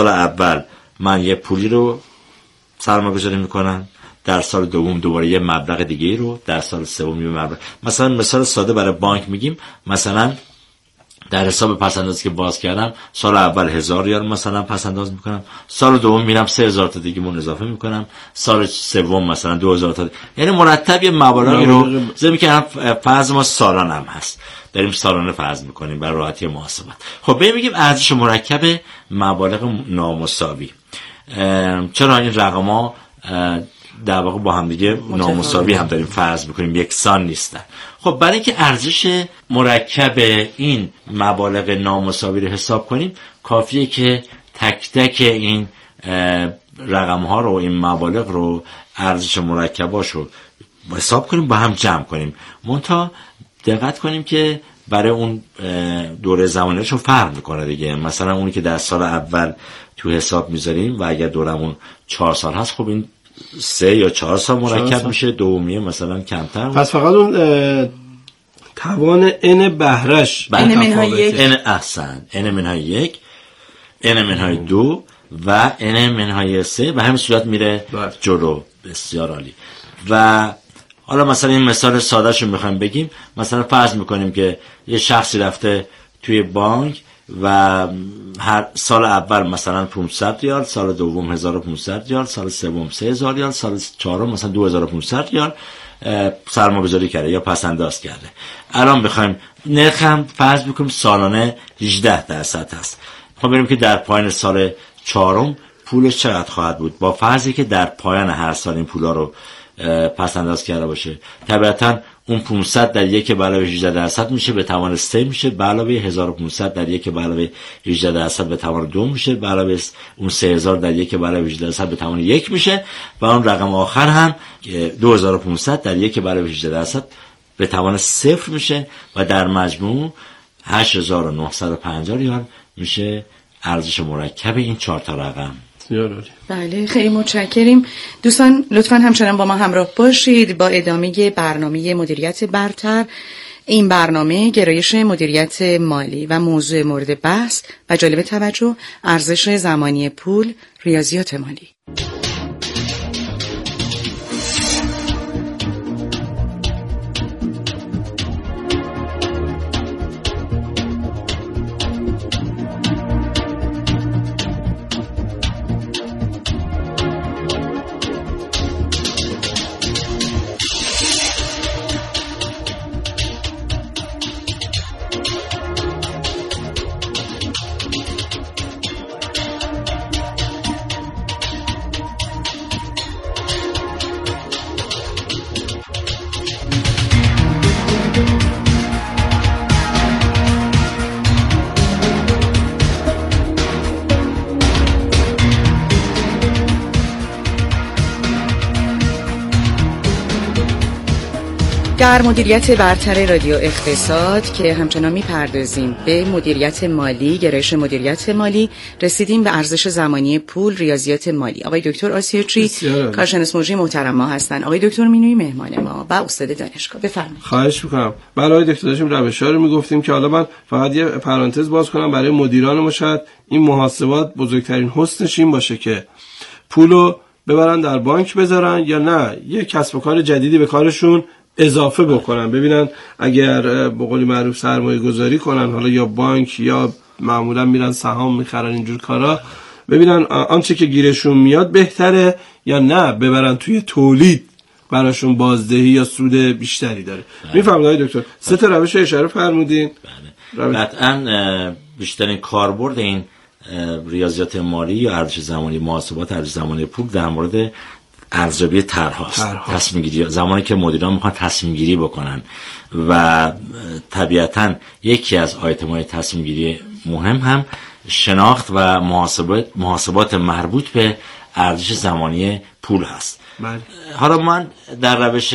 سال اول من یه پولی رو سرمایه‌گذاری میکنم، در سال دوم دوباره یه مبلغ دیگه رو، در سال سوم یه مبلغ. مثلا مثال ساده برای بانک میگیم، مثلا در حساب پسندازی که باز کردم سال اول 1000 ریال مثلا پسنداز میکنم، سال دوم میرم 3000 تا دیگه مون اضافه میکنم، سال سوم مثلا 2000 تا، یعنی مرتب یه مبالغی رو زمین که فرض ما سالانه هم هست داریم سالانه فرض میکنیم برای راحتی محاسبات. خب ببینیم ارزش مرکب مبالغ نامساوی. چرا این رقم‌ها در واقع با هم دیگه نامساوی هم داریم فرض میکنیم، یکسان نیستن؟ خب برای اینکه ارزش مرکب این مبالغ نامساوی رو حساب کنیم کافیه که تک تک این رقم ها رو، این مبالغ رو، ارزش مرکباش رو حساب کنیم، با هم جمع کنیم. منتها دقت کنیم که برای اون دوره زمانیشون فرق میکنه دیگه. مثلا اونی که در سال اول تو حساب میذاریم و اگر دورمون 4 سال هست، خب این 3 یا 4 سال مرکب میشه، دومیه مثلا کمتر. پس فقط اون توان n بهرش n منهای 1 n احسن n منهای 1 n منهای 2 و n منهای 3 به همین صورت میره جلو. بسیار عالی. و حالا مثلا این مثال ساده‌شو میخوایم بگیم، مثلا فرض میکنیم که یه شخصی رفته توی بانک و هر سال اول مثلا 500 ریال، سال دوم 1500 ریال، سال سوم 3000 ریال، سال چهارم مثلا 2500 ریال سرمایه‌گذاری کرده یا پسنداز کرده. الان بخوایم نرخ هم فرض بکنیم سالانه 18% هست. خب ببینیم که در پایان سال چهارم پولش چقدر خواهد بود، با فرضی که در پایان هر سال این پولا رو پسنداز کرده باشه. طبیعتاً اون 500 در 1 به علاوه 18% میشه به توان 3 میشه، به علاوه 1500 در 1 به علاوه 18% به توان 2 میشه، به علاوه اون 3000 در 1 به علاوه 18% به توان 1 میشه و اون رقم آخر هم 2500 در 1 به علاوه 18% به توان 0 میشه و در مجموع 8950 ریال میشه ارزش مرکب این 4 تا رقم. بله، خیلی متشکریم. دوستان لطفاً همچنان با ما همراه باشید با ادامه برنامه مدیریت برتر. این برنامه گرایش مدیریت مالی و موضوع مورد بحث و جالب توجه ارزش زمانی پول، ریاضیات مالی. در مدیریت برتر رادیو اقتصاد که همچنان میپردازیم به مدیریت مالی، گرایش مدیریت مالی، رسیدیم به ارزش زمانی پول، ریاضیات مالی. آقای دکتر آسیاچی کارشناس موجی محترم ما هستن. آقای دکتر مینویی مهمان ما و استاد دانشگاه، بفرمایید. خواهش می‌کنم. بله آقای دکتر داشتیم روش‌ها رو میگفتیم که حالا من فقط یه پرانتز باز کنم برای مدیران ما. شاید این محاسبات بزرگترین حسنش این باشه که پولو ببرن در بانک بذارن یا نه یه کسب و کار جدیدی به کارشون اضافه بکنن، ببینن اگر به قول معروف سرمایه گذاری کنن، حالا یا بانک یا معمولا میرن سهام میخرن، اینجور کارا، ببینن آنچه که گیرشون میاد بهتره یا نه ببرن توی تولید براشون بازدهی یا سود بیشتری داره. میفهمید آقای دکتر؟ سه تا روش اشاره فرمودین. بله. قطعاً بیشترین کاربرد این ریاضیات مالی یا ارزش زمانی، محاسبات ارزش زمانی پول در مورد ارزیابی طرح‌هاست. تصمیم گیری، زمانی که مدیران میخوان تصمیم گیری بکنن و طبیعتاً یکی از آیتم‌های تصمیم گیری مهم هم شناخت و محاسبات مربوط به ارزش زمانی پول هست. حالا من در روش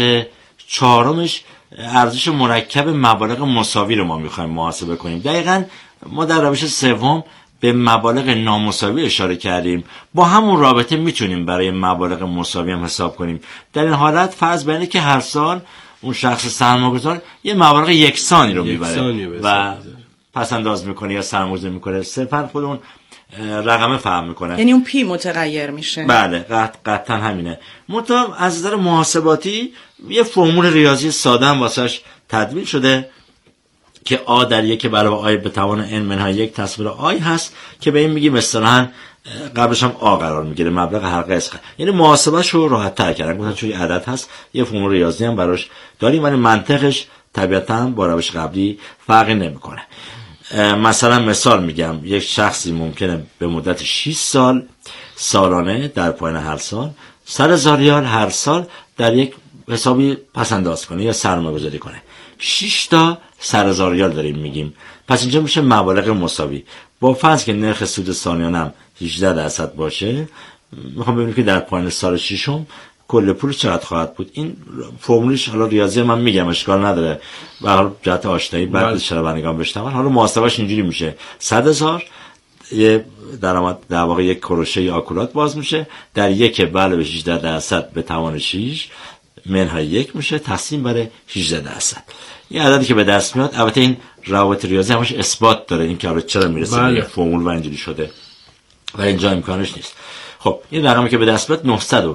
چهارمش ارزش مرکب مبالغ مساوی رو ما میخوایم محاسبه کنیم. دقیقاً ما در روش سوم به مبالغ نامساوی اشاره کردیم. با همون رابطه میتونیم برای مبالغ مساوی هم حساب کنیم. در این حالت فرض بینه که هر سال اون شخص سرمایه‌گذار یه مبالغ یکسانی رو میبره و پس انداز میکنه یا سرمایه‌گذاری میکنه. صرفا خود اون رقم فهم میکنه. یعنی اون پی متغیر میشه. بله قطعا همینه. منتها از نظر محاسباتی یه فرمول ریاضی ساده هم واسش تدوین شده که آ در یک علاوه آی به توان n منهای یک تصویر آی هست که به این میگیم اصطلاحاً قبلش هم آ قرار میگیره، مبلغ حلقه اسخ. یعنی محاسبهش رو راحت تر کردن، گفتن چون عدد هست یه فرمول ریاضی هم براش داریم، ولی منطقش طبیعتاً با روش قبلی فرقی نمیکنه. مثلا مثال میگم، یک شخصی ممکنه به مدت 6 سال سالانه در پایان هر سال 100,000 ریال هر سال در یک حسابی پس انداز کنه یا سرمایه گذاری کنه. 6 تا 100,000 ریال داریم میگیم، پس اینجا میشه مبالغ مساوی. با فرض که نرخ سود سالیانه هم 18% باشه، میخوام ببینیم که در پایان سال ششم کل پول چقدر خواهد بود. این فرمولش حالا ریاضی من میگم اشکال نداره، به هر حال جهت آشنایی بعد شنوندگان بشنون. حالا محاسبهش اینجوری میشه: 100,000 یه درآمد در واقع یک کروشه یا آکولات باز میشه، در یک بله به 18% به توان 6 منهای یک میشه تقسیم بر 18%. این عددی که به دست میاد، البته این روابط ریاضی همش اثبات داره، این که حالا چرا میرسه به یک فرمول و اینجوری شده و اینجا امکانش نیست. خب این رقمی که به دست میاد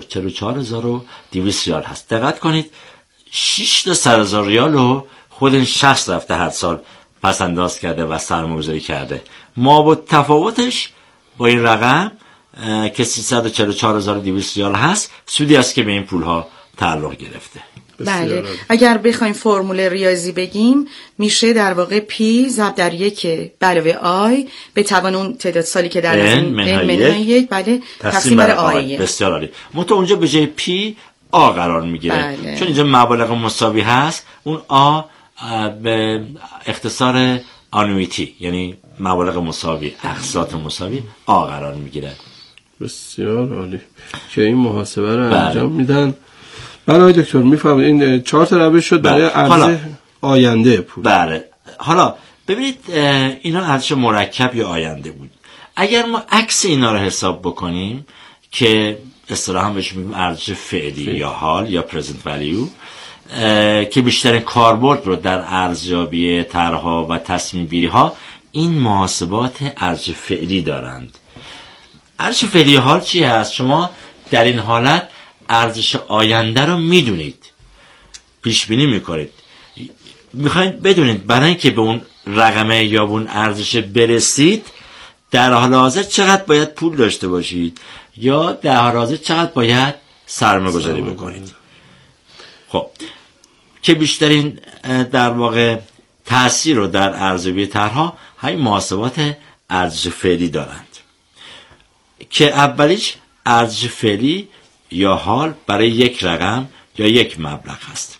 944,200 ریال هست. دقت کنید 6 تا 100,000 ریال رو خود این شخص رفته هر سال پس انداز کرده و سرمایه‌گذاری کرده. ما با تفاوتش با این رقم که 344,200 ریال هست، سودی است که به این پولها تعلق گرفته. بله، اگر بخوایم فرمول ریاضی بگیم میشه در واقع پی ضرب در یک علاوه آی به توان اون تعداد سالی که در n منهای یک بله تقسیم بر آی. بسیار عالی. منتها اونجا به جای پی آ قرار میگیره. بله. چون اینجا مبالغ مساوی هست، اون آ به اختصار آنویتی یعنی مبالغ مساوی، اقساط مساوی آ قرار میگیره. بسیار عالی که این محاسبه رو انجام میدن. بله دکتر میفهمید این 4 تا روش شد برای ارز آینده پول. بله حالا ببینید اینا ارزش مرکب یا آینده بود. اگر ما عکس اینا رو حساب بکنیم که اصطلاحاً بهش میگیم ارزش فعلی یا حال یا present value که بیشترین کاربرد رو در ارزیابی طرح‌ها و تصمیم گیری‌ها این محاسبات ارزش فعلی دارند. ارزش فعلی حال چی هست؟ شما در این حالت ارزش آینده رو میدونید، پیش بینی میکنید، میخواید بدونید برای اینکه به اون رقمه یا به اون ارزش برسید در حال حاضر چقدر باید پول داشته باشید یا در حال حاضر چقدر باید سرمایه گذاری بکنید. خب که بیشترین در واقع تأثیر رو در ارزیابی طرح‌ها همین محاسبات ارزش فعلی دارند که اولیش ارزش فعلی یا حال برای یک رقم یا یک مبلغ هست.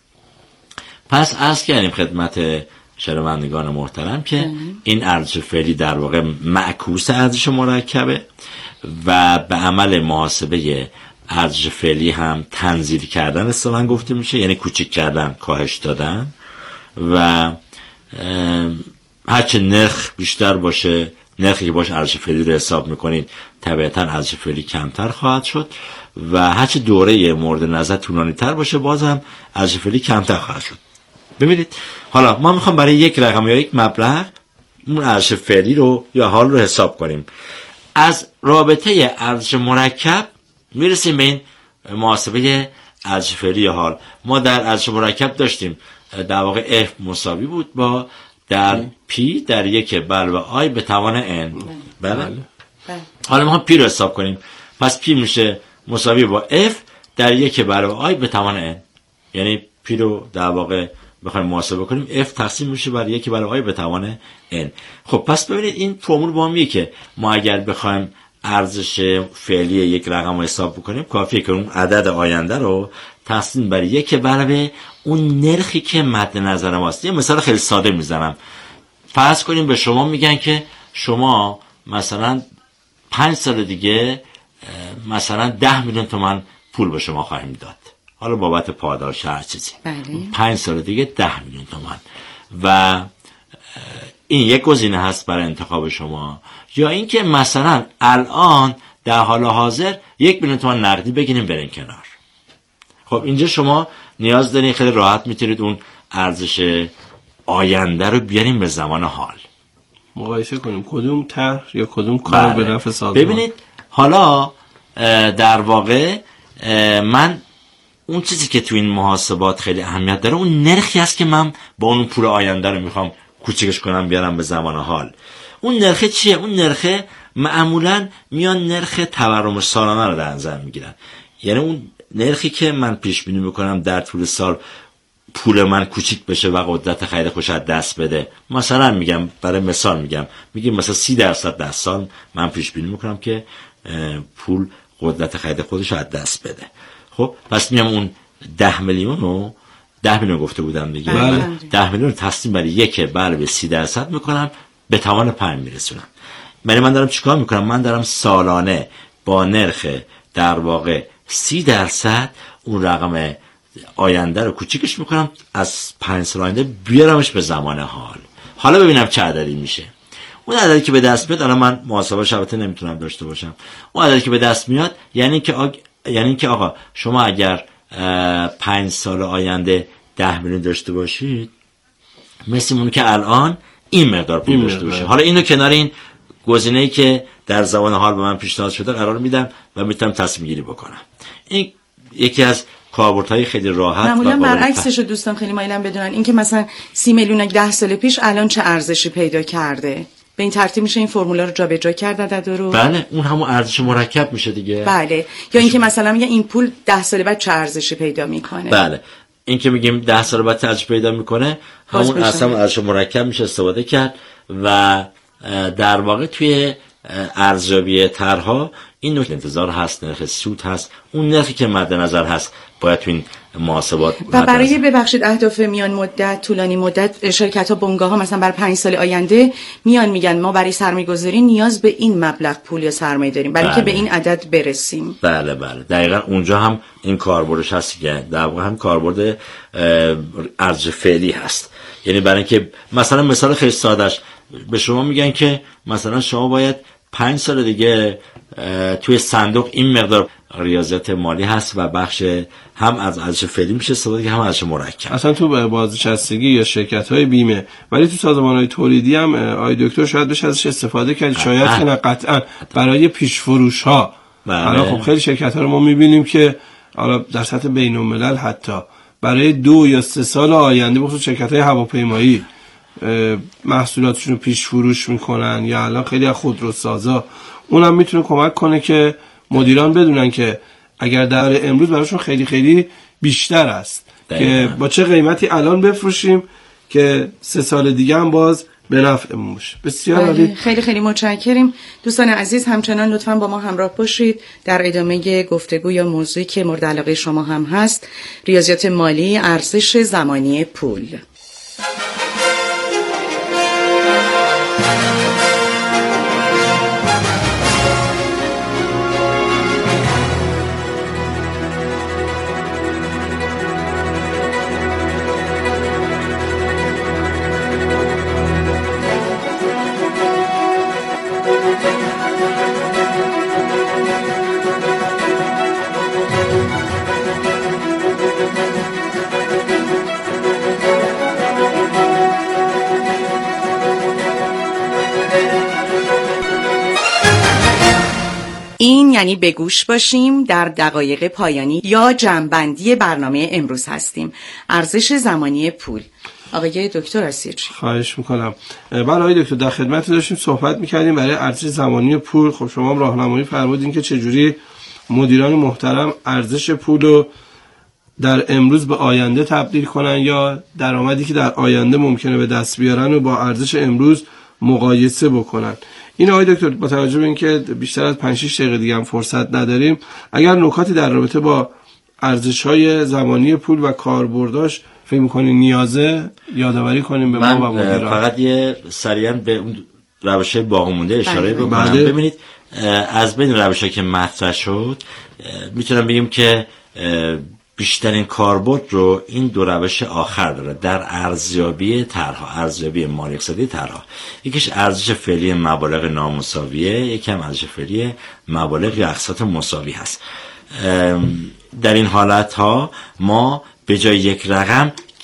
پس عرض کردیم خدمت شنوندگان محترم که این ارزش فعلی در واقع معکوس ارزش مرکبه و به عمل محاسبه ارزش فعلی هم تنزیل کردن اصطلاحاً گفته میشه، یعنی کوچیک کردن، کاهش دادن و هرچه نرخ بیشتر باشه، نرخی که باشه ارزش فعلی رو حساب میکنید طبیعتاً ارزش فعلی کمتر خواهد شد و هرچه دوره مورد نظر طولانی تر باشه بازم ارزش فعلی کمتر خواهد شد. ببینید حالا ما میخوام برای یک رقم یا یک مبلغ اون ارزش فعلی رو یا حال رو حساب کنیم. از رابطه ارزش مرکب میرسیم به این محاسبه ارزش فعلی یا حال. ما در ارزش مرکب داشتیم در واقع F مساوی بود با در P در یک بلو آی به توان N. بله؟ حالا ما P رو حساب کنیم، پس P میشه مساوی با F در یک بلو آی به توان N، یعنی P رو در واقع بخوایم محاسبه کنیم F تقسیم میشه بر یک بلو آی به توان N. خب پس ببینید این فرمول با میگه که ما اگر بخوایم ارزش فعلی یک رقم رو حساب بکنیم کافیه که اون عدد آینده رو تقسیم بر یک برابر اون نرخی که مد نظر ماست. یه مثال خیلی ساده میزنم. فرض کنیم به شما میگن که شما مثلا 5 سال دیگه مثلا 10 میلیون تومان پول به شما خواهیم داد، حالا بابت پاداش هر چیزی. 5 سال دیگه 10 میلیون تومان و این یک گزینه هست برای انتخاب شما، یا اینکه مثلا الان در حال حاضر 1 میلیون تومان نقدی بگیریم برین کنار. خب اینجا شما نیاز دارین خیلی راحت میتونید اون ارزش آینده رو بیاریم به زمان حال. مقایسه کنیم کدوم طرح یا کدوم کار به نفع سازمان. ببینید حالا در واقع من اون چیزی که تو این محاسبات خیلی اهمیت داره اون نرخی است که من با اون پول آینده رو میخوام کوچکش کنم بیارم به زمان حال. اون نرخ چیه؟ اون نرخ معمولا میان نرخ تورم سالانه رو در نظر میگیرن. یعنی اون نرخی که من پیش بینی میکنم در طول سال پول من کوچیک بشه و قدرت خرید خودش از دست بده. مثلا میگم برای مثال میگیم مثلا 30% در سال من پیش بینی میکنم که پول قدرت خرید خودش از دست بده. خب پس میام اون 10 میلیون گفته بودم دیگه. 10 میلیون تقسیم بر 1 به 30% میکنم، به توان 5 میرسونم. من دارم چیکار میکنم؟ من دارم سالانه با نرخ در واقع 30% اون رقم آینده رو کوچیکش میکنم، از 5 سال آینده بیارمش به زمان حال. حالا ببینم چه عددی میشه. اون عددی که به دست میاد، الان من محاسبه شبته نمیتونم داشته باشم، اون عددی که به دست میاد یعنی که آقا شما اگر 5 سال آینده 10 میلیون داشته باشید، مثل اون که الان این مقدار پول داشته باشید. حالا اینو کنار این گزینه‌ای که در زمان حال به من پیشنهاد شده قرار میدم و میتونم تصمیم گیری بکنم. این یکی از کاربردهای خیلی راحت. معمولا برعکسش دوستان خیلی مایلن بدونن این که مثلا 30 میلیون 10 سال پیش الان چه ارزشی پیدا کرده. به این ترتیب میشه این فرمولا رو جابجا کرد عدد رو. بله، اون همون ارزش مرکب میشه دیگه. بله، یا اینکه مثلا میگه این پول 10 سال بعد چه ارزشی پیدا میکنه. بله، این که میگیم 10 سال بعد چه ارزشی پیدا میکنه، همون اصلا ارزش مرکب میشه استفاده کرد و در واقع توی ارزیابی طرح‌ها این نکته انتظار هست، نرخ سود هست، اون نرخی که مد نظر هست باید تو این محاسبات. و برای ببخشید اهداف میان مدت، طولانی مدت، شرکت‌ها بنگاه‌ها مثلا برای 5 سال آینده میان میگن ما برای سرمایه‌گذاری نیاز به این مبلغ پول یا سرمایه داریم برای که به این عدد برسیم. بله دقیقاً اونجا هم این کاربردش هست که در واقع هم کاربرد ارزش فعلی هست. یعنی برای اینکه مثلا مثال خیلی سادهش به شما میگن که مثلا شما باید 5 سال دیگه توی صندوق این مقدار ریاضیات مالی هست و بخش هم از ارزش فعلی میشه استفاده که هم ارزش مرکب. اصلا تو بازنشستگی یا شرکت‌های بیمه، ولی تو سازمان‌های تولیدی هم آقای دکتر شاید بشه ازش استفاده کرد. شاید که نه قطعا برای پیش فروش‌ها. الان خب خیلی شرکت‌ها رو ما می‌بینیم که حالا در سطح بین‌الملل حتی برای 2 یا 3 سال آینده بخصوص شرکت‌های هواپیمایی محصولاتشون رو پیش فروش میکنن، یا الان خیلی از خودروسازا. اونم میتونه کمک کنه که مدیران بدونن که اگر در امروز براشون خیلی خیلی بیشتر است که با چه قیمتی الان بفروشیم که 3 سال دیگه هم باز به نفعمون باشه. بسیار عالی. خیلی خیلی متشکریم. دوستان عزیز همچنان لطفاً با ما همراه باشید در ادامه گفتگو یا موضوعی که مورد علاقه شما هم هست، ریاضیات مالی، ارزش زمانی پول. این یعنی به گوش باشیم در دقایق پایانی یا جمع‌بندی برنامه امروز هستیم. ارزش زمانی پول. آقای دکتر اسیرچی. خواهش میکنم. بله آقای دکتر، در خدمت داشتیم صحبت میکردیم برای ارزش زمانی پول. خب شما هم راهنمایی فرمودین که چجوری مدیران محترم ارزش پول رو در امروز به آینده تبدیل کنن یا درآمدی که در آینده ممکنه به دست بیارن و با ارزش امروز مقایسه بکنن. این آقای دکتر با توجه به اینکه بیشتر از 5-6 دقیقه دیگه هم فرصت نداریم، اگر نکاتی در رابطه با ارزش‌های زمانی پول و کاربرداش فکر می‌کنید نیازه یادآوری کنیم به ما و مدیران. فقط یه سریعا به اون روش‌های باقی مونده اشاره بکنم. ببینید از بین روش‌هایی که مطرح شد میتونم بگم که بیشترین کاربرد رو این 2 روش آخر داره در ارزیابی طرح‌ها، ارزیابی مالی اقتصادی طرح‌ها. یکیش ارزش فعلی مبالغ نامساویه، یکی هم ارزش فعلی مبالغ یا اقساط مساوی هست. در این حالت‌ها ما به جای یک رقم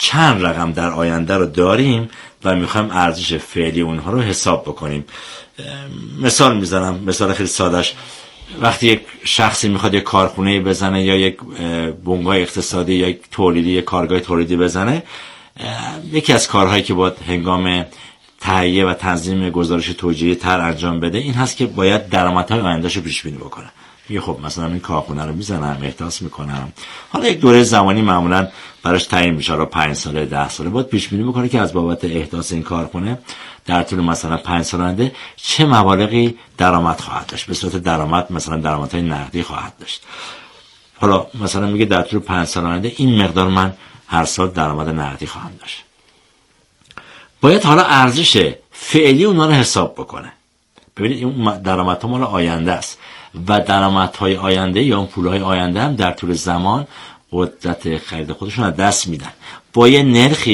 چند رقم در آینده رو داریم و میخوایم ارزش فعلی اونها رو حساب بکنیم. مثال میزنم، مثال خیلی سادهش، وقتی یک شخصی میخواد یک کارخونه بزنه یا یک بنگاه اقتصادی یا یک تولیدی، یک کارگاه تولیدی بزنه، یکی از کارهایی که باید هنگام تهیه و تنظیم گزارش توجیهی طرح انجام بده این هست که باید درآمدهای آیندهشو پیش بینی بکنه. میگه خب مثلا این کارخونه رو میزنم، احداث میکنم، حالا یک دوره زمانی معمولا براش تعیین میشه، رو 5 ساله 10 ساله باید پیش بینی بکنه که از بابت احداث این کارخونه در طول مثلا 5 سال آینده چه مبالغی درآمد خواهد داشت، به صورت درآمد مثلا درآمدهای نقدی خواهد داشت. حالا مثلا میگه در طول 5 سال آینده این مقدار من هر سال درآمد نقدی خواهم داشت. باید حالا ارزش فعلی اونها رو حساب بکنه. ببینید این درآمدها مال آینده است و درآمدهای آینده یا اون پولهای آینده هم در طول زمان قدرت خرید خودشون از دست میدن. با یه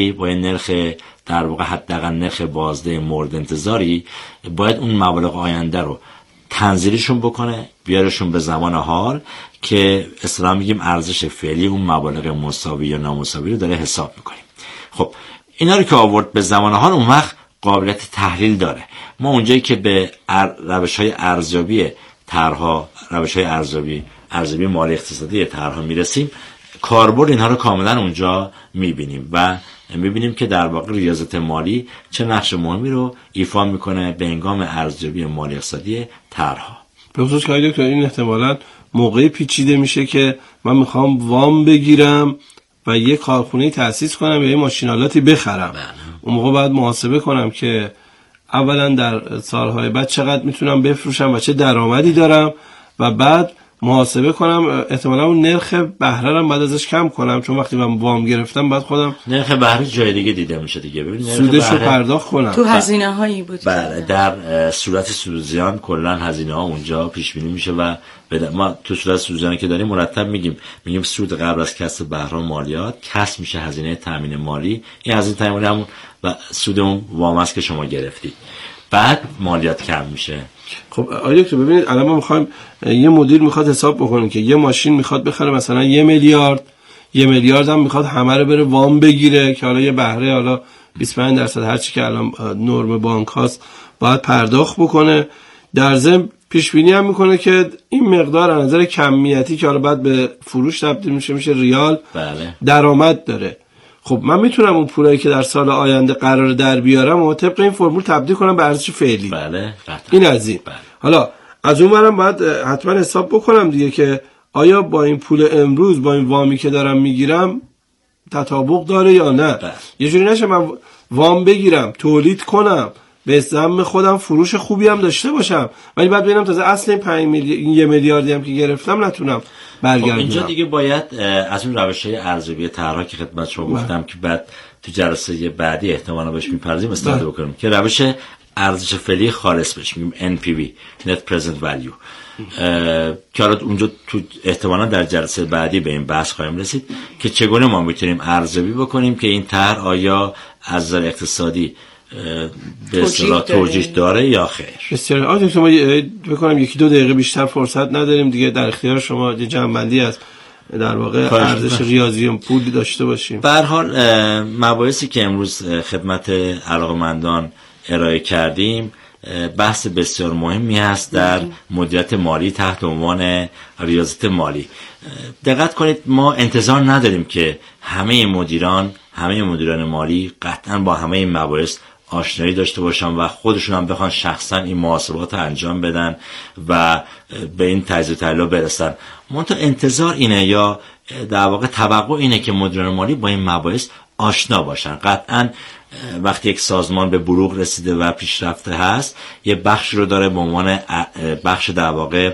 نرخ در واقع حداقل نرخ بازده مورد انتظاری باید اون مبالغ آینده رو تنزیلشون بکنه، بیارشون به زمان حال که اصطلاحاً میگیم ارزش فعلی اون مبالغ مساوی یا نامساوی رو داره حساب میکنیم. خب اینا رو که آورد به زمان حال، اون وقت قابلیت تحلیل داره. ما اونجایی که به روش‌های ارزیابی طرح‌ها، روش‌های ارزیابی مالی اقتصادی طرح‌ها میرسیم، کاربرد اینها رو کاملا اونجا میبینیم و میبینیم که در واقع ریاضت مالی چه نقش مهمی رو ایفا میکنه به هنگام ارزیابی مالی اقتصادی طرح‌ها. به خصوص که دکتر این احتمالاً موقعی پیچیده میشه که من میخوام وام بگیرم و یه کارخونه تأسیس کنم یا یه ماشینالاتی بخرم. اون موقع باید محاسبه کنم که اولا در سالهای بعد چقدر میتونم بفروشم و چه درآمدی دارم و بعد محاسبه کنم احتمالا اون نرخ بهره رو بعد ازش کم کنم، چون وقتی من وام گرفتم بعد خودم نرخ بهره جای دیگه دیده میشه دیگه. ببین سودش رو پرداخت کنم. تو هزینه هایی بود. بله، در صورت سودزیان کلا هزینه ها اونجا پیش بینی میشه و ما تو صورت سودزیانی که داریم مرتب میگیم سود قبل از کسب بهره و مالیات کسب میشه هزینه تامین مالی. این هزینه تامین مالی همون و سود اون وام است که شما گرفتید، بعد مالیات کم میشه. خب آقای دکتر ببینید الان ما میخوایم یه مدیر میخواد حساب بکنه که یه ماشین میخواد بخره مثلا 1 میلیارد، 1 میلیارد هم میخواد همه رو بره وام بگیره که حالا یه بهره حالا 25% هر چی که الان نرم بانک هاست باید پرداخت بکنه. در ضمن پیش بینی هم میکنه که این مقدار از نظر کمیتی که حالا بعد به فروش تبدیل میشه ریال، بله، درآمد داره. خب من میتونم اون پولایی که در سال آینده قرار در بیارم و طبق این فرمول تبدیل کنم به ارزش فعلی. بله، این از این. بله. حالا از اون برم باید حتما حساب بکنم دیگه که آیا با این پول امروز با این وامی که دارم میگیرم تطابق داره یا نه. بله. یه جوری نشه من وام بگیرم، تولید کنم، به ذم خودم فروش خوبی هم داشته باشم، ولی بعد ببینم تازه اصل این 1 میلیاردی هم که گرفتم نتونم برگردونم. خب اینجا دیگه باید از اون روش‌های ارزیابی طرح‌ها که خدمت شما گفتم که بعد تو جلسه بعدی احتمالاً بهش می‌پردازیم استفاده بکنیم که روش ارزش فعلی خالص بهش میگیم NPV Net Present Value که حالا اونجا تو احتمالاً در جلسه بعدی به این بحث خواهیم رسید که چگونه ما میتونیم ارزیابی بکنیم که این طرح آیا از نظر اقتصادی به اصطلاح توجیه داره یا خیر. بسیار عالی. شما بکنم 1-2 دقیقه بیشتر فرصت نداریم دیگه، در اختیار شما یه جمع‌بندی از در واقع ارزش ریاضی پول داشته باشیم. به هر حال مباحثی که امروز خدمت علاقه‌مندان ارائه کردیم بحث بسیار مهمی هست در مدیریت مالی تحت عنوان ریاضت مالی. دقت کنید ما انتظار نداریم که همه مدیران مالی قطعا با همه این مباحث آشنایی داشته باشن و خودشون هم بخوان شخصا این محاسبات رو انجام بدن و به این تجزیه و تحلیل برسن. منتها انتظار اینه یا در واقع توقع اینه که مدیران مالی با این مباحث آشنا باشن. قطعا وقتی یک سازمان به بلوغ رسیده و پیشرفته هست یه بخش رو داره به عنوان بخش در واقع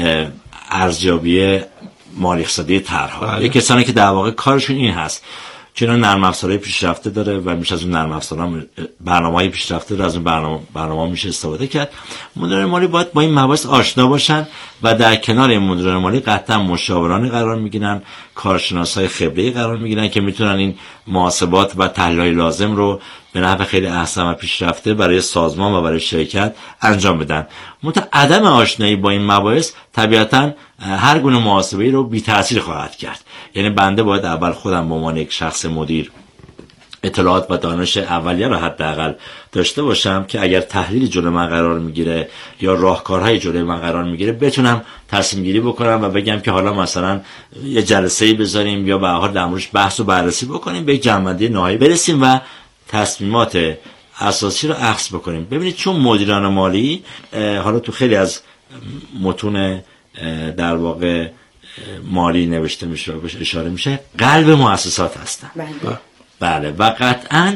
ارزیابی مالی اقتصادی طرح‌ها. یک کسانی که در واقع کارشون این هست، چون نرم افزارهای پیشرفته داره و میشه از اون نرم افزارها برنامه‌های پیشرفته داره، از اون برنامه‌ها میشه استفاده کرد. مدیران مالی باید با این مباحث آشنا باشن و در کنار این مدیران مالی قطعا مشاورانی قرار میگیرن، کارشناسای خبره‌ای قرار میگیرن که میتونن این محاسبات و تحلیل‌های لازم رو به نحو خیلی احسن و پیشرفته برای سازمان و برای شرکت انجام بدن. منتها عدم آشنایی با این مباحث طبیعتاً هر گونه محاسبه‌ای رو بی‌تأثیر خواهد کرد. یعنی بنده باید اول خودم به عنوان یک شخص مدیر اطلاعات و دانش اولیه رو حداقل داشته باشم که اگر تحلیل جلوی من قرار میگیره یا راهکارهای جلوی من قرار میگیره بتونم تصمیم گیری بکنم و بگم که حالا مثلا یه جلسه‌ای بذاریم یا به هر حال در موردش بحث و بررسی بکنیم، به یک جمع‌بندی نهایی برسیم و تصمیمات اساسی رو اخذ بکنیم. ببینید چون مدیران مالی حالا تو خیلی از متون در واقع مالی نوشته میشه و بهش اشاره میشه قلب مؤسسات هستن. بله و قطعاً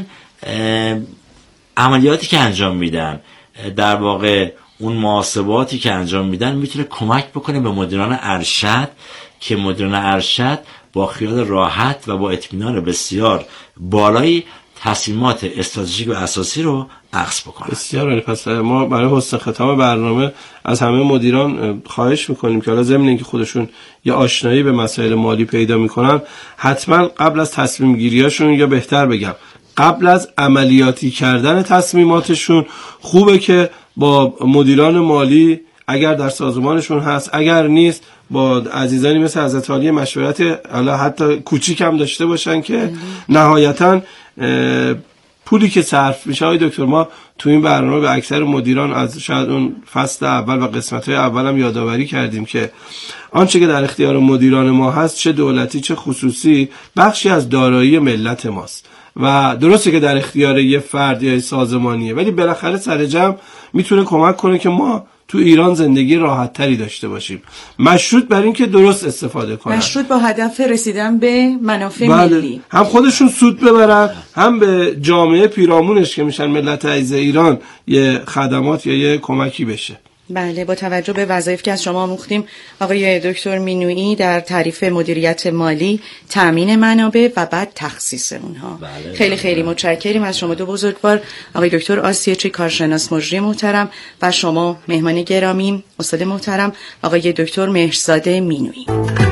عملیاتی که انجام میدن در واقع اون محاسباتی که انجام میدن میتونه کمک بکنه به مدیران ارشد که مدیران ارشد با خیال راحت و با اطمینان بسیار بالایی تصمیمات استراتژیک و اساسی رو اخذ بکنن. بسیار عالی. پس ما برای حسن ختام برنامه از همه مدیران خواهش میکنیم که حالا ضمن اینکه خودشون یه آشنایی به مسائل مالی پیدا میکنن، حتما قبل از تصمیم گیریاشون یا بهتر بگم قبل از عملیاتی کردن تصمیماتشون خوبه که با مدیران مالی اگر در سازمانشون هست، اگر نیست با عزیزانی مثل حضرت عالی مشورت حالا حتی کوچیک هم داشته باشن که نهایتاً پولی که صرف میشه. آقای دکتر ما تو این برنامه به اکثر مدیران از شاید اون فصل اول و قسمت‌های اول هم یادآوری کردیم که آنچه که در اختیار مدیران ما هست، چه دولتی چه خصوصی، بخشی از دارایی ملت ماست و درسته که در اختیار یه فرد یا سازمانیه، ولی بالاخره سر جمع میتونه کمک کنه که ما تو ایران زندگی راحت تری داشته باشیم، مشروط بر این که درست استفاده کنن، مشروط با هدف رسیدن به منافع ملی، هم خودشون سود ببرن هم به جامعه پیرامونش که میشن ملت عزیز ایران یه خدمات یا یه کمکی بشه. بله، با توجه به وظایفی که از شما آموختیم آقای دکتر مینویی در تعریف مدیریت مالی، تامین منابع و بعد تخصیص اونها. بله، خیلی خیلی متشکریم از شما دو بزرگوار، آقای دکتر آسیاچی کارشناس مجری محترم و شما مهمان گرامی استاد محترم آقای دکتر مهرزاده مینویی.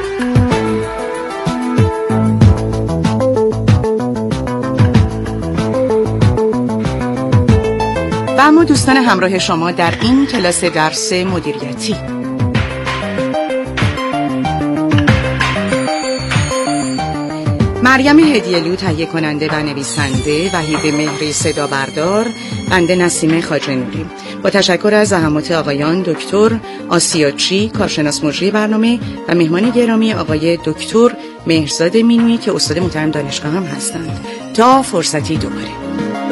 و اما دوستان همراه شما در این کلاس درس مدیریتی، مریم هدیه‌لو تهیه کننده و نویسنده، وحید مهری صدا بردار، بنده نسیم خواجه‌نوری. با تشکر از زحمات آقایان دکتر آسیاچی کارشناس مجری برنامه و مهمان گرامی آقای دکتر مهرزاده مینویی که استاد محترم دانشگاه هم هستند. تا فرصتی دوباره.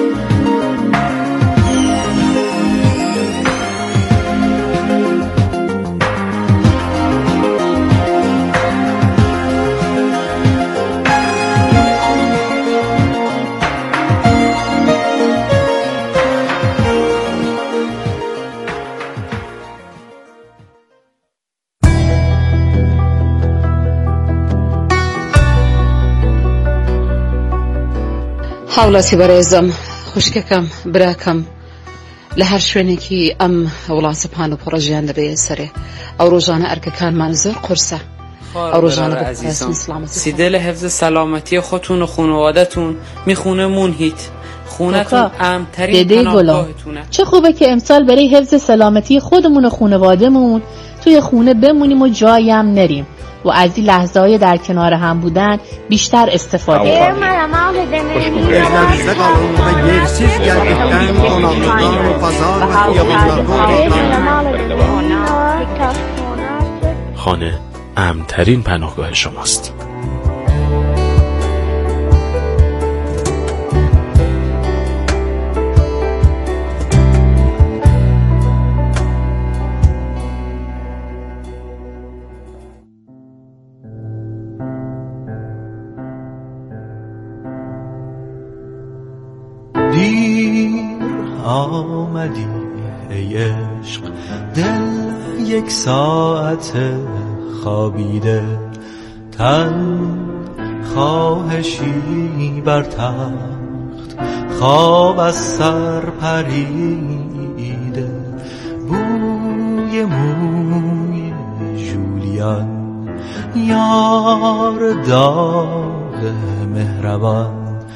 حاڵاتی بەڕێزم خوشکەکەم براکەم لە هەر شوێنێکی ئەم وڵاتە پان و پڕەژیان دەبێت سەرێ ئەو ڕۆژانە ئەرکەکانمان زۆر قورسە ئەو ڕۆژانە بەسیدە سیدل حفظ سلامتی خودتون و خانواده‌تون میخونه هیت خونتون امن‌ترین پناهگاهتونه. چه خوبه که امسال برای حفظ سلامتی خودمون و خانواده‌مون توی خونه بمونیم و جایی هم نریم و از این لحظه‌های در کنار هم بودن بیشتر استفاده کنیم. خانه امن‌ترین پناهگاه شماست. آمدی ای عشق، دل یک ساعت خوابیده، تن خواهشی بر تخت، خواب از سر پریده، بوی موی جولیان، یار داغ مهربان،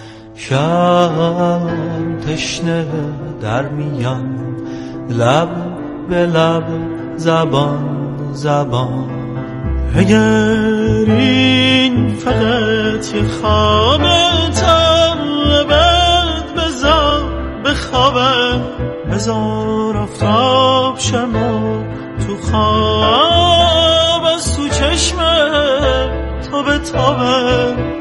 شب تشنه در میان، لب به لب زبان زبان. اگر این فقط یه خواب تلخ لبت بذار بخوابم، بذار آفتاب شما تو خواب از تو چشمت تو بتابم.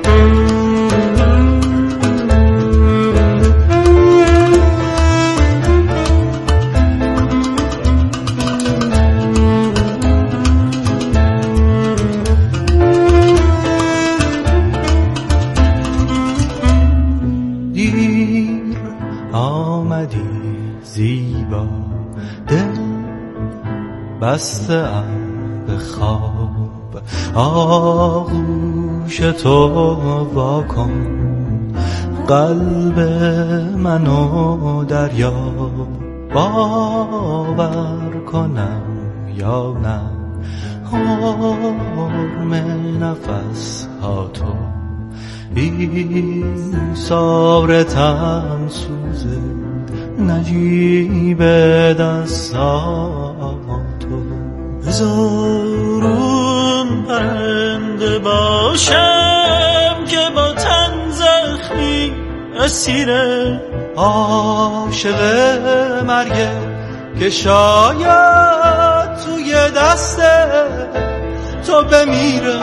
زیبا دل بسته ام به خواب، آغوش تو واکن، قلب منو دریا، باور کنم یا نه، حرم نفس ها تو، این صبر تن سوزه نجیب دستان تو. بذارم پرنده باشم که با تن زخمی اسیره، عاشق مرگه که شاید توی دست تو بمیره.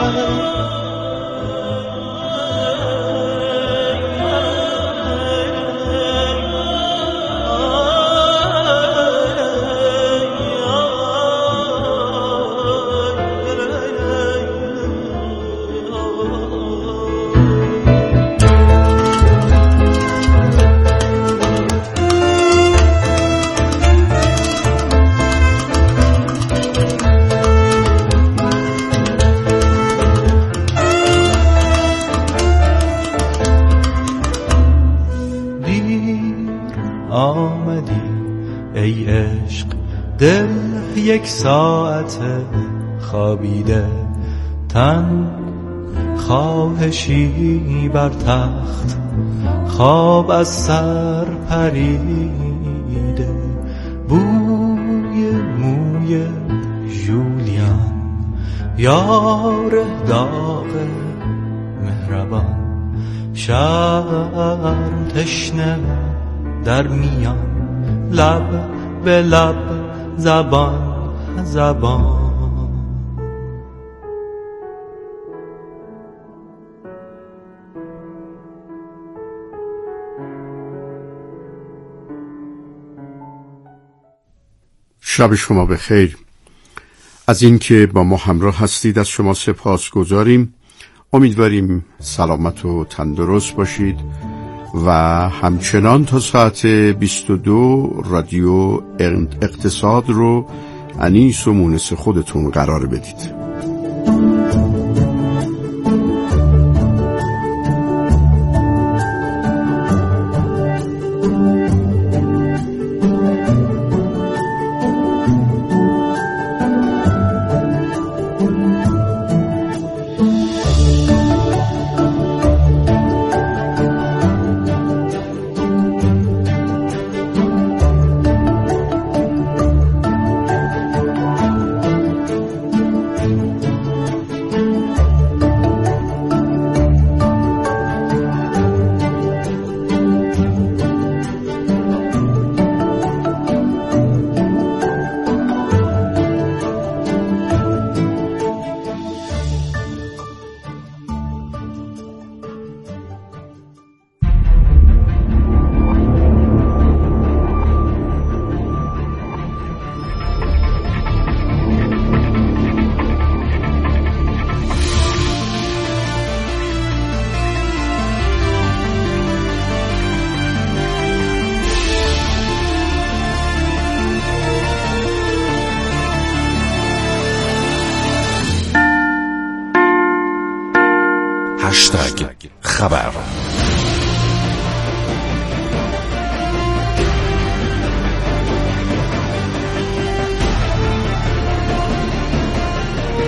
ای عشق دل یک ساعت خوابیده، تن خواهشی بر تخت، خواب از سر پریده، بوی موی جولیان، یار داغ مهربان، شرم تشنه در میان، لب به لب، زبان زبان. شب شما بخیر. از اینکه با ما همراه هستید از شما سپاسگزاریم. امیدواریم سلامت و تندرست باشید و همچنان تا ساعت 22 رادیو اقتصاد رو انیس و مونس خودتون قرار بدید. خبر